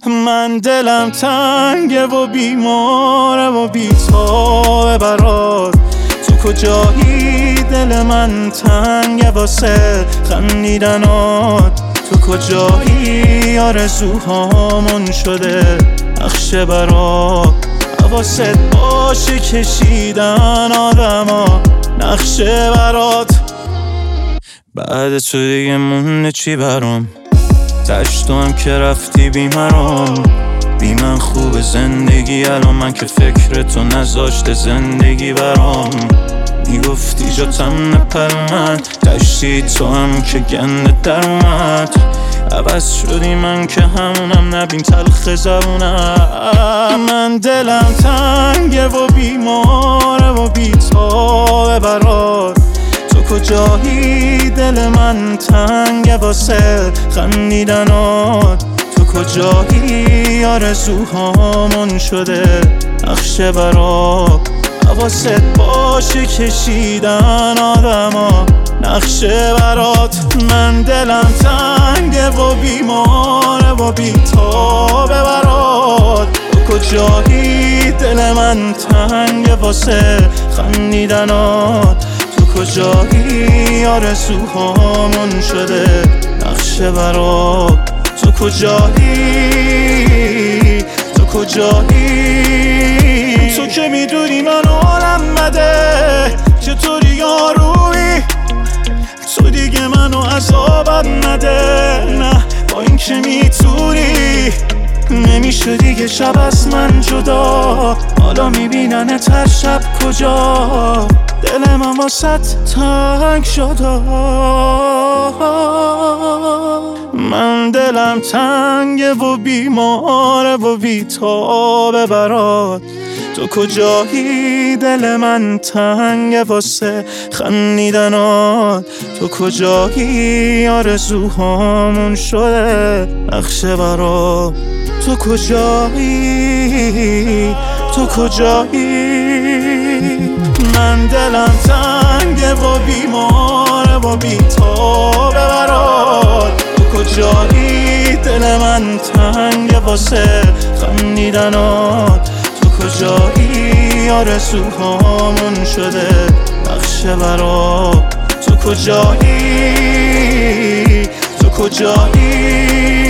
من دلم تنگه و بیماره و بی‌تابه برات. تو کجایی دل من تنگه واسه خندیدنات. تو کجایی آرزوهامون شده نقشه برات. حواست باشه کشیدن آدما نقشه برات. بعد تو دیگه مونده چی برام؟ تش تو هم که رفتی بیمرام. بی من خوب زندگی الان من که فکر تو نذاشته زندگی برام. میگفتی جاتم نپر من تشتی تو هم که گنده در اومد. عوض شدی من که همونم نبین تلخ زبونم. من دلم تنگه و بیماره و بی‌تابه برات. تو کجایی دل من تنگه واسه خندیدنات. تو کجایی آرزوهامون شده نقشه برات. حواست باشه کشیدن آدما نقشه برات. من دلم تنگه و بیماره و بی‌تابه برات. تو کجایی دل من تنگه واسه خندیدنات. تو کجایی آرزوهامون شده نقشه برات. تو کجایی تو کجایی تو که میدونی من حالم بده چطوری یارویی. تو دیگه منو عذابم نده نه با این که میتونی. نمیشه دیگه شب از من جدا. حالا میبیننت هر شب کجا. دل من واسط تنگ شده. من دلم تنگه و بیماره و بی‌تابه برات. تو کجایی دل من تنگه واسه خندیدنات. تو کجایی آرزوهامون شده نقشه برات. تو کجایی تو کجایی. من دلم تنگه و بیماره و بی‌تابه برات. تو کجایی دل من تنگه واسه خندیدنات. تو کجایی آرزوهامون شده نقشه برات. تو کجایی تو کجایی.